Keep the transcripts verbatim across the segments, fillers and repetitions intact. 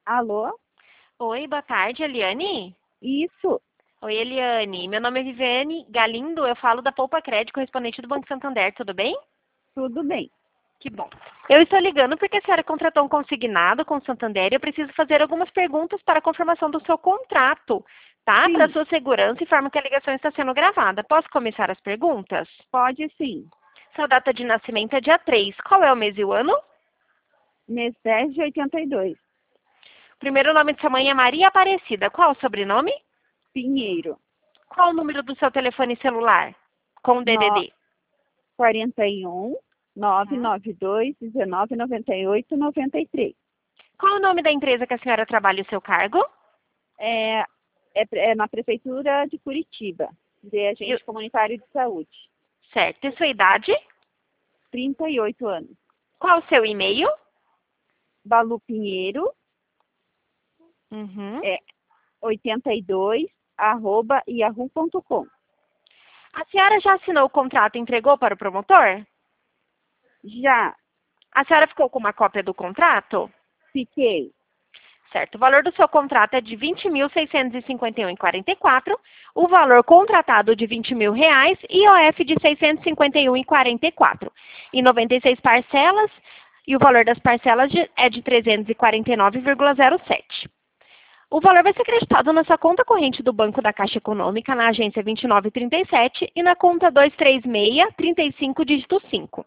Alô? Oi, boa tarde, Eliane. Isso, Oi, Eliane. Meu nome é Viviane Galindo, eu falo da Poupa Crédito, correspondente do Banco Santander, tudo bem? tudo bem. Que bom. Eu estou ligando porque a senhora contratou um consignado com o Santander e eu preciso fazer algumas perguntas para a confirmação do seu contrato, tá? Para Sim, sua segurança, informo que a ligação está sendo gravada. Posso começar as perguntas? pode sim. Sua data de nascimento é dia três. Qual é o mês e o ano? Mês dez de oitenta e dois. O primeiro nome de sua mãe é Maria Aparecida. Qual o sobrenome? Pinheiro. Qual o número do seu telefone celular? Com D D No, D. quarenta e um, nove nove dois, dezenove, noventa e oito, noventa e três. Qual o nome da empresa que a senhora trabalha e o seu cargo? É, é, é na Prefeitura de Curitiba, de E agente comunitário de saúde. certo. E sua idade? trinta e oito anos. Qual o seu e-mail? Balu Pinheiro, Uhum. é oitenta e dois, arroba yahoo ponto com. A senhora já assinou o contrato e entregou para o promotor? Já A senhora ficou com uma cópia do contrato? fiquei. Certo. O valor do seu contrato é de vinte mil seiscentos e cinquenta e um vírgula quarenta e quatro, o valor contratado de vinte mil reais e o F de seiscentos e cinquenta e um vírgula quarenta e quatro. Em noventa e seis parcelas, e o valor das parcelas de- é de trezentos e quarenta e nove vírgula zero sete. O valor vai ser acreditado na sua conta corrente do Banco da Caixa Econômica, na agência vinte e nove trinta e sete e na conta duzentos e trinta e seis, trinta e cinco, dígito cinco.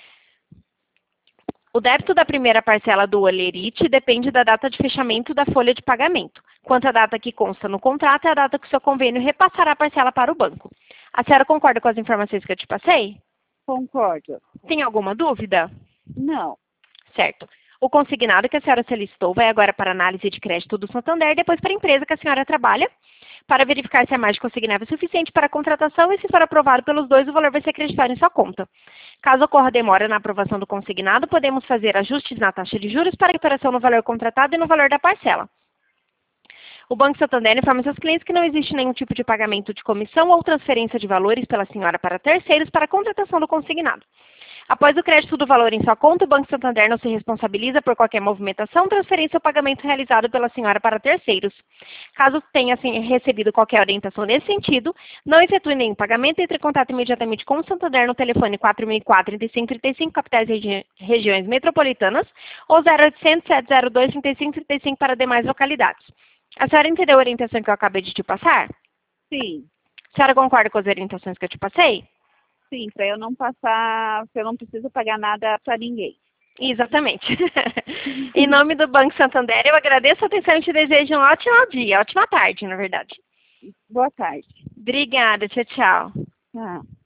O débito da primeira parcela do Olerite depende da data de fechamento da folha de pagamento. Quanto à data que consta no contrato, é a data que o seu convênio repassará a parcela para o banco. A senhora concorda com as informações que eu te passei? Concordo. Tem alguma dúvida? Não. Certo. O consignado que a senhora solicitou vai agora para a análise de crédito do Santander, depois para a empresa que a senhora trabalha, para verificar se a margem consignável é suficiente para a contratação e, se for aprovado pelos dois, o valor vai ser acreditado em sua conta. Caso ocorra demora na aprovação do consignado, podemos fazer ajustes na taxa de juros para recuperação no valor contratado e no valor da parcela. O Banco Santander informa seus clientes que não existe nenhum tipo de pagamento de comissão ou transferência de valores pela senhora para terceiros para a contratação do consignado. Após o crédito do valor em sua conta, o Banco Santander não se responsabiliza por qualquer movimentação, transferência ou pagamento realizado pela senhora para terceiros. Caso tenha assim, recebido qualquer orientação nesse sentido, não efetue nenhum pagamento, entre em contato imediatamente com o Santander no telefone quatro mil e quatro, trinta e cinco trinta e cinco, capitais e regi regiões metropolitanas, ou zero oitocentos, sete zero dois, trinta e cinco trinta e cinco para demais localidades. A senhora entendeu a orientação que eu acabei de te passar? Sim, A senhora concorda com as orientações que eu te passei? sim, para eu não passar, eu não preciso pagar nada para ninguém. Exatamente. Em nome do Banco Santander, eu agradeço a atenção e te desejo um ótimo dia, ótima tarde, na verdade. Boa tarde. Obrigada, tchau, tchau. Ah.